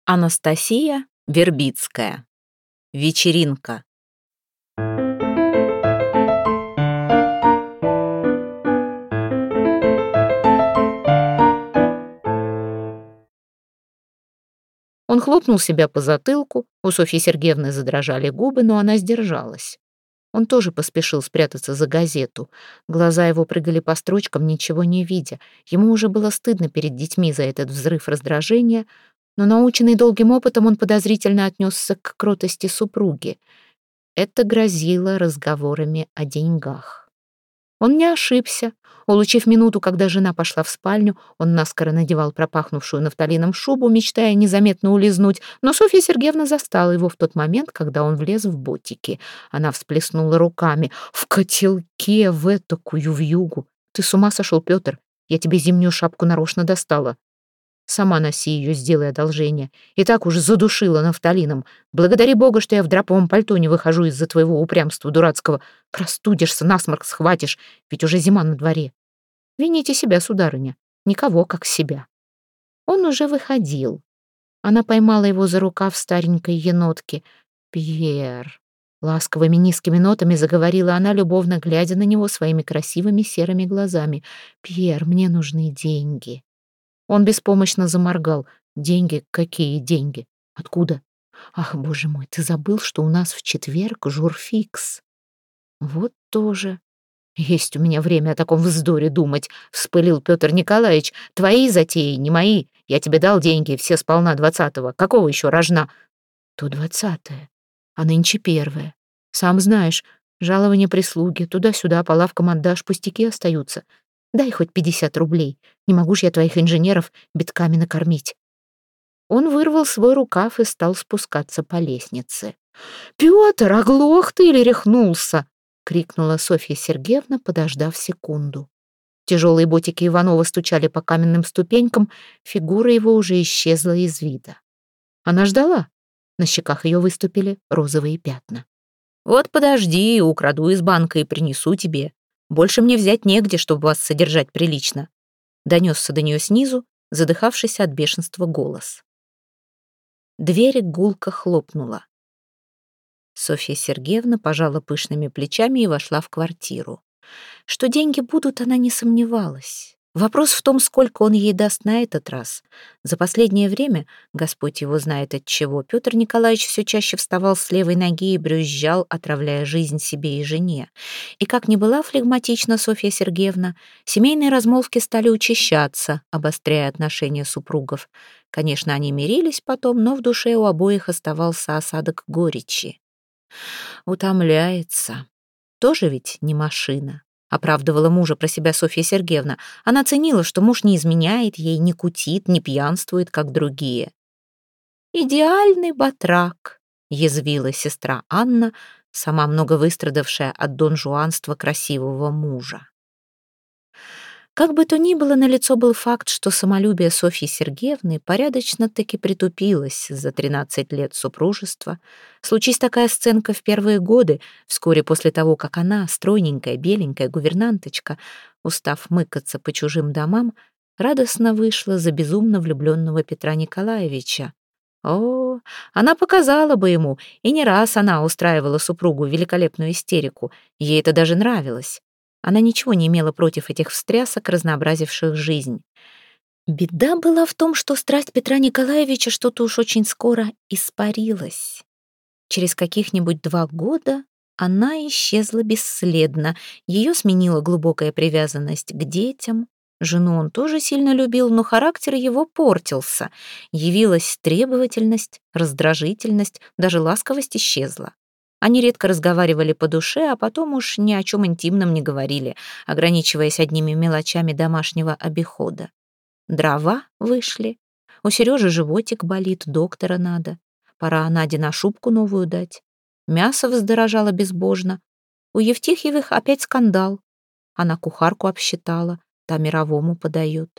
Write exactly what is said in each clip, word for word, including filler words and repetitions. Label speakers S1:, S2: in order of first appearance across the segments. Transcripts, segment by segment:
S1: Анастасия Вербицкая. Вечеринка. Он хлопнул себя по затылку, у Софьи Сергеевны задрожали губы, но она сдержалась. Он тоже поспешил спрятаться за газету. Глаза его прыгали по строчкам, ничего не видя. Ему уже было стыдно перед детьми за этот взрыв раздражения, но, наученный долгим опытом, он подозрительно отнесся к кротости супруги. Это грозило разговорами о деньгах. Он не ошибся. Улучив минуту, когда жена пошла в спальню, он наскоро надевал пропахнувшую нафталином шубу, мечтая незаметно улизнуть, но Софья Сергеевна застала его в тот момент, когда он влез в ботики. Она всплеснула руками. «В котелке, в этакую вьюгу! Ты с ума сошел, Петр? Я тебе зимнюю шапку нарочно достала. Сама носи ее, сделай одолжение. И так уж задушила нафталином. Благодари Бога, что я в драповом пальто не выхожу из-за твоего упрямства дурацкого. Простудишься, насморк схватишь, ведь уже зима на дворе. Вините себя, сударыня, никого, как себя». Он уже выходил. Она поймала его за рукав старенькой енотки. «Пьер». Ласковыми низкими нотами заговорила она, любовно глядя на него своими красивыми серыми глазами. «Пьер, мне нужны деньги». Он беспомощно заморгал. «Деньги? Какие деньги? Откуда? Ах, боже мой, ты забыл, что у нас в четверг журфикс?» «Вот тоже. Есть у меня время о таком вздоре думать», — вспылил Петр Николаевич. «Твои затеи, не мои. Я тебе дал деньги, все сполна двадцатого. Какого еще рожна?» «То двадцатое, а нынче первое. Сам знаешь, жалование прислуги, туда-сюда по лавкам отдашь, пустяки остаются. Дай хоть пятьдесят рублей. Не могу ж я твоих инженеров битками накормить». Он вырвал свой рукав и стал спускаться по лестнице. «Петр, оглох ты или рехнулся?» — крикнула Софья Сергеевна, подождав секунду. Тяжелые ботики Иванова стучали по каменным ступенькам, фигура его уже исчезла из вида. Она ждала. На щеках ее выступили розовые пятна. «Вот подожди, украду из банка и принесу тебе. Больше мне взять негде, чтобы вас содержать прилично», — донесся до нее снизу, задыхавшийся от бешенства голос. Дверь гулко хлопнула. Софья Сергеевна пожала пышными плечами и вошла в квартиру. Что деньги будут, она не сомневалась. Вопрос в том, сколько он ей даст на этот раз. За последнее время, Господь его знает от чего, Петр Николаевич все чаще вставал с левой ноги и брюзжал, отравляя жизнь себе и жене. И как ни была флегматична Софья Сергеевна, семейные размолвки стали учащаться, обостряя отношения супругов. Конечно, они мирились потом, но в душе у обоих оставался осадок горечи. «Утомляется. Тоже ведь не машина», — оправдывала мужа про себя Софья Сергеевна. Она ценила, что муж не изменяет ей, не кутит, не пьянствует, как другие. «Идеальный батрак», — язвила сестра Анна, сама много выстрадавшая от донжуанства красивого мужа. Как бы то ни было, налицо был факт, что самолюбие Софьи Сергеевны порядочно-таки притупилось за тринадцать лет супружества. Случись такая сценка в первые годы, вскоре после того, как она, стройненькая, беленькая гувернанточка, устав мыкаться по чужим домам, радостно вышла за безумно влюбленного Петра Николаевича. О, она показала бы ему, и не раз она устраивала супругу великолепную истерику, ей это даже нравилось. Она ничего не имела против этих встрясок, разнообразивших жизнь. Беда была в том, что страсть Петра Николаевича что-то уж очень скоро испарилась. Через каких-нибудь два года она исчезла бесследно. Ее сменила глубокая привязанность к детям. Жену он тоже сильно любил, но характер его портился. Явилась требовательность, раздражительность, даже ласковость исчезла. Они редко разговаривали по душе, а потом уж ни о чем интимном не говорили, ограничиваясь одними мелочами домашнего обихода. Дрова вышли. У Сережи животик болит, доктора надо. Пора Наде на шубку новую дать. Мясо вздорожало безбожно. У Евтихьевых опять скандал. Она кухарку обсчитала, та мировому подает.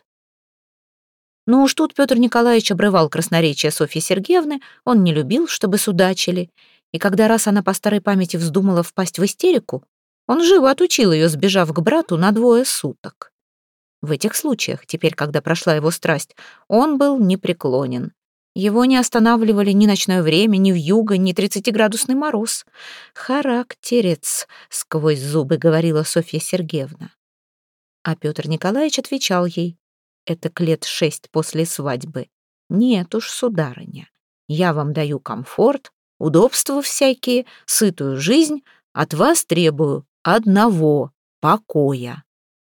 S1: Но уж тут Петр Николаевич обрывал красноречие Софьи Сергеевны, он не любил, чтобы судачили. И когда раз она по старой памяти вздумала впасть в истерику, он живо отучил ее, сбежав к брату на двое суток. В этих случаях, теперь, когда прошла его страсть, он был непреклонен. Его не останавливали ни ночное время, ни вьюга, ни тридцатиградусный мороз. «Характерец», — сквозь зубы говорила Софья Сергеевна. А Петр Николаевич отвечал ей: «Это к лет шесть после свадьбы. Нет уж, сударыня, я вам даю комфорт, удобства всякие, сытую жизнь, от вас требую одного — покоя».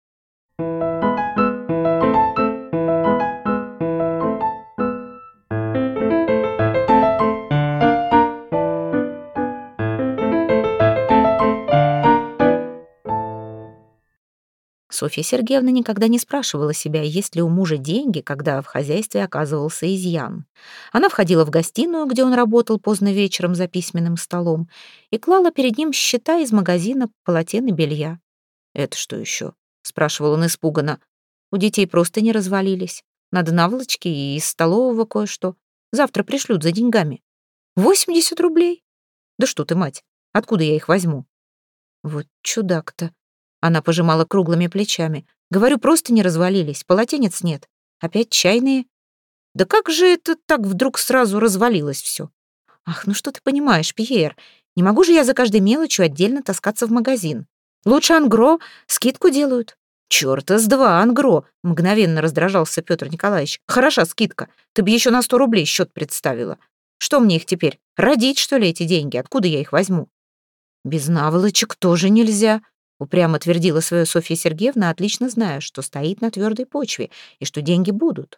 S1: Софья Сергеевна никогда не спрашивала себя, есть ли у мужа деньги, когда в хозяйстве оказывался изъян. Она входила в гостиную, где он работал поздно вечером за письменным столом, и клала перед ним счета из магазина полотен и белья. «Это что еще?» — спрашивал он испуганно. «У детей просто не развалились. Надо наволочки и из столового кое-что. Завтра пришлют за деньгами. Восемьдесят рублей? Да что ты, мать, откуда я их возьму?» «Вот чудак-то». Она пожимала круглыми плечами. «Говорю, просто не развалились, полотенец нет. Опять чайные. Да как же это так вдруг сразу развалилось все? Ах, ну что ты понимаешь, Пьер? Не могу же я за каждой мелочью отдельно таскаться в магазин. Лучше ангро, скидку делают». «Чёрта с два ангро!» — мгновенно раздражался Петр Николаевич. «Хороша скидка. Ты бы еще на сто рублей счет представила. Что мне их теперь? Родить, что ли, эти деньги? Откуда я их возьму?» «Без наволочек тоже нельзя», — упрямо твердила свое Софья Сергеевна, отлично зная, что стоит на твердой почве и что деньги будут.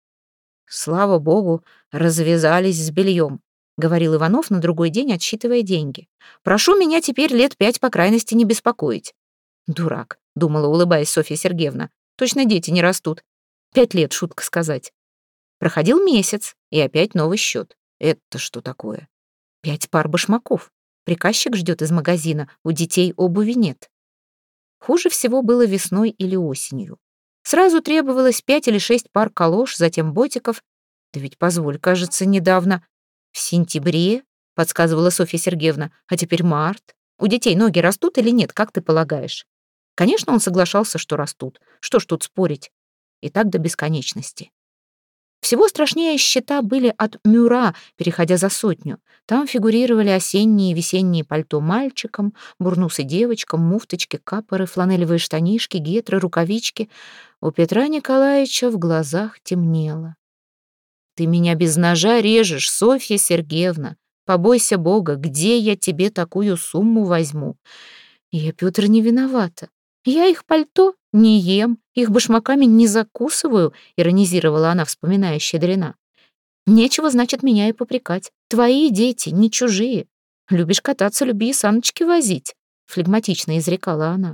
S1: «Слава богу, развязались с бельем», — говорил Иванов на другой день, отсчитывая деньги. «Прошу меня теперь лет пять по крайности не беспокоить». «Дурак», — думала, улыбаясь Софья Сергеевна. «Точно дети не растут. Пять лет, шутка сказать». Проходил месяц, и опять новый счет. Это что такое? Пять пар башмаков. Приказчик ждет из магазина, у детей обуви нет. Хуже всего было весной или осенью. Сразу требовалось пять или шесть пар калош, затем ботиков. Да ведь, позволь, кажется, недавно. В сентябре, подсказывала Софья Сергеевна, а теперь март. У детей ноги растут или нет, как ты полагаешь? Конечно, он соглашался, что растут. Что ж тут спорить? И так до бесконечности. Всего страшнее счета были от Мюра, переходя за сотню. Там фигурировали осенние и весенние пальто мальчикам, бурнусы девочкам, муфточки, капоры, фланелевые штанишки, гетры, рукавички. У Петра Николаевича в глазах темнело. «Ты меня без ножа режешь, Софья Сергеевна. Побойся Бога, где я тебе такую сумму возьму?» «Я, Петр, не виновата. Я их пальто не ем, их башмаками не закусываю», — иронизировала она, вспоминая щедрена. «Нечего, значит, меня и попрекать. Твои дети, не чужие. Любишь кататься, люби и саночки возить», — флегматично изрекала она.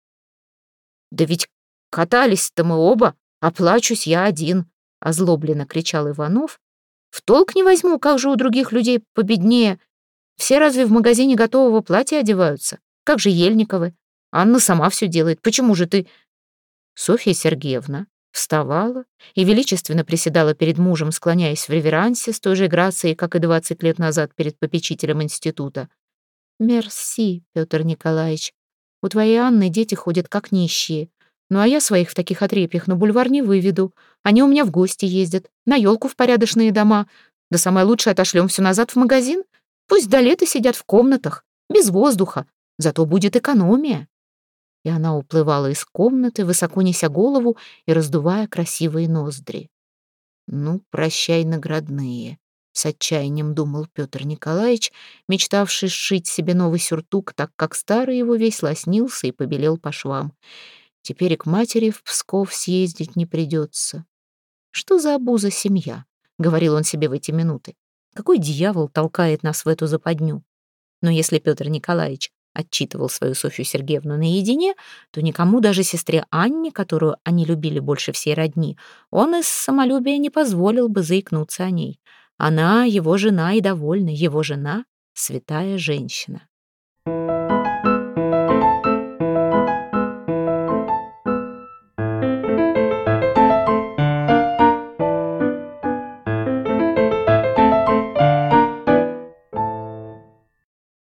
S1: «Да ведь катались-то мы оба, а плачусь я один», — озлобленно кричал Иванов. «В толк не возьму, как же у других людей победнее. Все разве в магазине готового платья одеваются? Как же Ельниковы? Анна сама все делает. Почему же ты...» Софья Сергеевна вставала и величественно приседала перед мужем, склоняясь в реверансе с той же грацией, как и двадцать лет назад перед попечителем института. «Мерси, Петр Николаевич. У твоей Анны дети ходят как нищие. Ну а я своих в таких отрепьях на бульвар не выведу. Они у меня в гости ездят, на елку в порядочные дома. Да самое лучшее отошлем все назад в магазин. Пусть до лета сидят в комнатах, без воздуха. Зато будет экономия». И она уплывала из комнаты, высоко неся голову и раздувая красивые ноздри. «Ну, прощай, наградные», — с отчаянием думал Петр Николаевич, мечтавший сшить себе новый сюртук, так как старый его весь лоснился и побелел по швам. Теперь и к матери в Псков съездить не придется. «Что за обуза семья?» — говорил он себе в эти минуты. «Какой дьявол толкает нас в эту западню?» Но если Петр Николаевич отчитывал свою Софью Сергеевну наедине, то никому, даже сестре Анне, которую они любили больше всей родни, он из самолюбия не позволил бы заикнуться о ней. Она его жена и довольна, его жена — святая женщина.